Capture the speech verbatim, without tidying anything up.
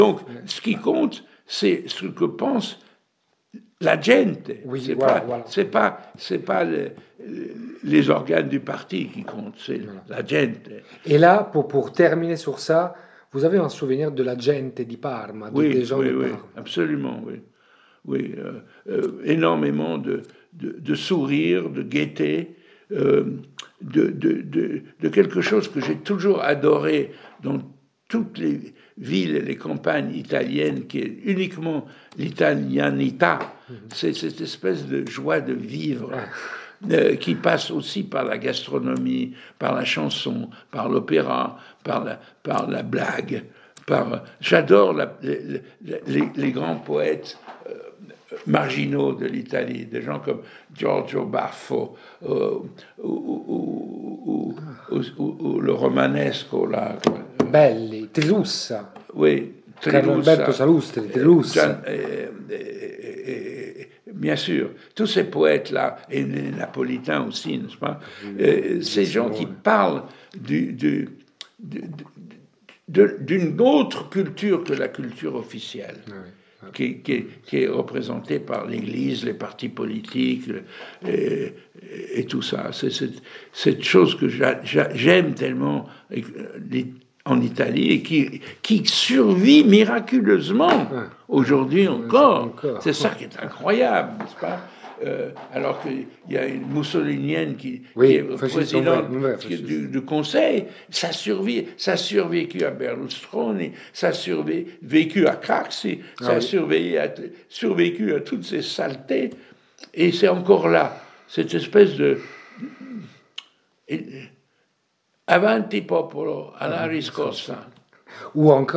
Donc, ce qui compte, c'est ce que pense la gente. Oui, c'est voilà, pas, voilà. c'est pas, c'est pas le, les organes du parti qui comptent, c'est voilà. La gente. Et là, pour, pour terminer sur ça, vous avez un souvenir de la gente di Parma, oui, des gens oui, de oui, Parme. Absolument, oui. Oui, euh, euh, énormément de, de, de sourires, de gaieté, euh, de, de, de, de quelque chose que j'ai toujours adoré dans toutes les villes et les campagnes italiennes, qui est uniquement l'italianità, mm-hmm. C'est cette espèce de joie de vivre euh, qui passe aussi par la gastronomie, par la chanson, par l'opéra, par la, par la blague. Par, j'adore la, les, les, les grands poètes euh, marginaux de l'Italie, des gens comme Giorgio Baffo euh, ou, ou, ou, ou, ou le romanesco là. Belli, Trilussa. Oui, Carlo Alberto Salustri, Trilussa. Euh, euh, euh, bien sûr, tous ces poètes-là, et les napolitains aussi, n'est-ce pas, euh, ces gens qui parlent du, du, du, du d'une autre culture que la culture officielle, oui, oui. Qui, qui, qui est représentée par l'Église, les partis politiques et, et tout ça. C'est cette, cette chose que j'a, j'aime tellement en Italie et qui, qui survit miraculeusement oui. aujourd'hui encore. encore. C'est ça qui est incroyable, n'est-ce pas? Euh, alors qu'il y a une mussolinienne qui, oui, qui est présidente du, du Conseil, ça a survécu, ça a survécu à Berlusconi, ça a survécu à Craxi, ah, ça a oui. survécu, à, survécu à toutes ces saletés, et c'est encore là, cette espèce de... Avanti popolo, alla riscossa. Ou encore